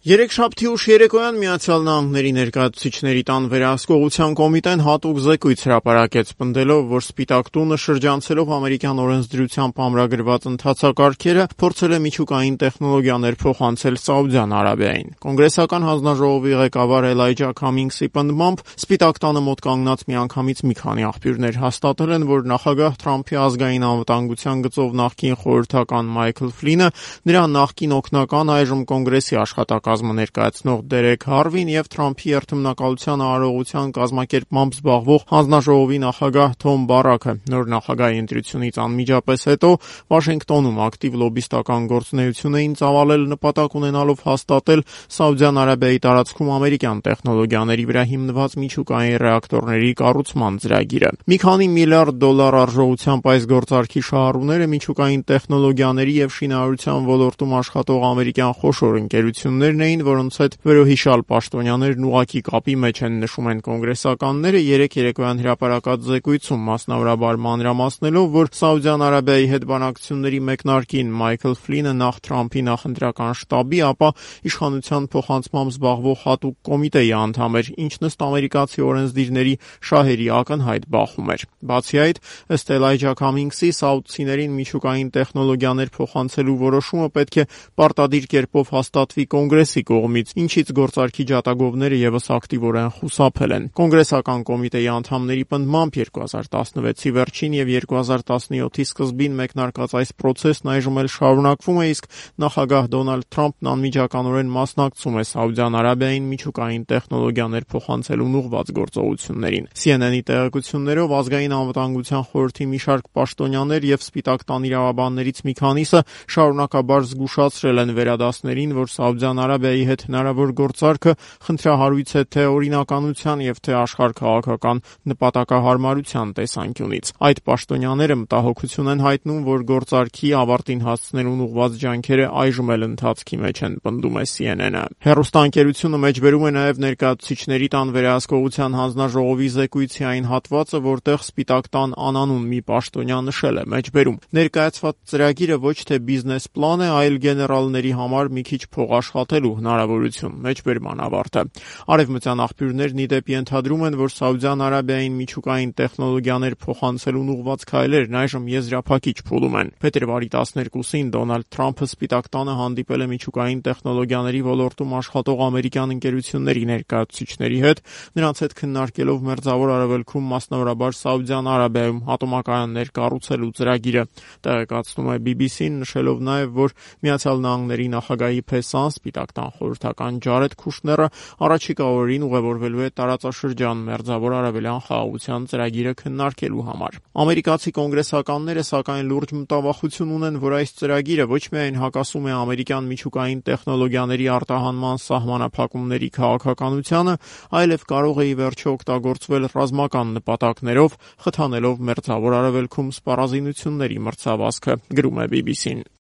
Երեքշաբթի ուշ երեկոյան Միացյալ Նահանգների ներկայացուցիչների տան վերահսկողության կոմիտեն հատուկ զեկույց հրապարակեց, պնդելով, որ Սպիտակ տունը շրջանցելով ամերիկյան օրենսդրությամբ ամրագրված ընթացակարգերը փորձել է միջուկային տեխնոլոգիաներ փոխանցել Սաուդյան Արաբիային։ Կոնգրեսական հանձնաժողովի ղեկավար Էլայջա Քամինգսի պնդմամբ Սպիտակ տանը մոտ կանգնած միանգամից մի քանի աղբյուրներ հաստատել են, որ նախագահ Թրամփի ազգային անվտանգության գծով նախկին խորհրդական Մայքլ Ֆլինը, նրա նախկին օգնական, այժմ կոնգրեսի աշխատակազմը ներկայացնող Դերեկ Հարվին եւ Թրամփի երթմնակալության արարողության կազմակերպմամբ զբաղվող հանձնաժողովի նախագահ Թոմ Բարաքը նոր նախագահի ընտրությունից անմիջապես հետո Վաշինգտոնում ակտիվ լոբիստական գործունեություն էին ծավալել նպատակ ունենալով հաստատել Սաուդյան Արաբիայի տարածքում ամերիկյան տեխնոլոգիաների վրա հիմնված միջուկային ռեակտորների կառուցման ծրագիրը։ Մի քանի միլիարդ դոլար արժողությամբ այս գործարքի շահառուները միջուկային տեխնոլոգիաների եւ շինարարության ոլորտում աշխատող ամերիկյան խոշոր ընկերություններն էին, որոնց հետ վերոհիշալ պաշտոնյաներն ուղղակի կապի մեջ են, նշում են կոնգրեսականները երեկ երեկոյան հրապարակած զեկույցում, մասնավորաբար մանրամասնելով, որ Սաուդյան Արաբիայի հետ բանակցությունների մեկնարկին Մայքլ Ֆլինը նախ Թրամփի նախընտրական շտաբի, ապա իշխանության փոխանցմամբ զբաղվող հատուկ կոմիտեի անդամ էր, ինչն ըստ ամերիկացի օրենսդիրների շահերի ակնհայտ բախում էր։ Բացի այդ, ըստ Էլայջա Քամինգսի, սաուդցիներին միջուկային տեխնոլոգիաներ փոխանցելու որոշումը պետք է պարտադիր կերպով հաստատվի կոնգրեսի կողմից, ինչից գործարքի ջատագովները եւս ակտիվորեն խուսափել են։ Կոնգրեսական կոմիտեի անդամների պնդմամբ 2016-ի վերջին եւ 2017-ի սկզբին մեկնարկած այս process-ն այժմ էլ շարունակվում է, իսկ նախագահ Դոնալդ Թրամփն անմիջականորեն մասնակցում է Սաուդյան Արաբիային միջուկային տեխնոլոգիաներ փոխանցելուն ուղղված գործողություններին։ CNN-ի տեղեկություններով ազգային անվտանգության խորհրդի մի շարք պաշտոնյաներ եւ Սպիտակ տան իրավաբաններից մի քանիսը շարունակաբար զգուշացրել են վերադասներին, որ Սաուդյան Արաբիայի հետ հնարավոր գործարքը խնդրահարույց է թե օրինականության եւ թե աշխարհքաղաքական նպատակահարմարության տեսանկյունից։ Այդ պաշտոնյաները մտահոգություն են հայտնում, որ գործարքի ավարտին հասցնելուն ուղղված ջանքերը այժմ էլ ընթացքի մեջ են, պնդում է CNN-ը։ Հեռուստաընկերությունը մեջբերում է նաեւ ներկայացուցիչների տան վերահսկողության հանձնաժողովի զեկույցի այն հատվածը, որտեղ Սպիտակ տան անանուն մի պաշտոնյա նշել է մեջբերում. ներկայացված ծրագիրը ոչ թե բիզնես պլան է, այլ գեներալների համար մի քիչ փող աշխատելու հնարավորություն, մեջբերման ավարտը։ Արևմտյան աղբյուրներն ի դեպ ենթադրում են, որ Սաուդյան Արաբիային միջուկային տեխնոլոգիաներ փոխանցելուն ուղղված քայլերն այժմ եզրափակիչ փուլում են։ Փետրվարի 12-ին Դոնալդ Թրամփը Սպիտակ տանը հանդիպել է միջուկային տեխնոլոգիաների ոլորտում աշխատող ամերիկյան ընկերությունների ներկայացուցիչների հետ, նրանց հետ քննարկելով Մերձավոր Արևելքում, մասնավորաբար Սաուդյան Արաբիայում հատոմակայաններ կառուցելու ծրագիրը։ Տեղեկացնում է BBC-ն, նշելով նաև, որ Միացյալ Նահանգների նախագահի փեսան Սպիտակ տան խորհրդական Ջարեդ Քուշները առաջիկա օրերին ուղևորվելու է տարածաշրջան Մերձավոր Արևելյան խաղաղության ծրագիրը քննարկելու համար։ Ամերիկացի կոնգրեսականները սակայն լուրջ մտավախություն ունեն, որ այս ծրագիրը ոչ միայն հակասում է ամերիկյան միջուկային տեխնոլոգիաների արտահանման սահմանափակումների քաղաքականությանը, այլև կարող է ի վերջո օգտագործվել ռազմական նպատակներով, խթանելով Մերձավոր Արևելքում սպառազինությունների մրցավազքը, գրում է BBC-ն։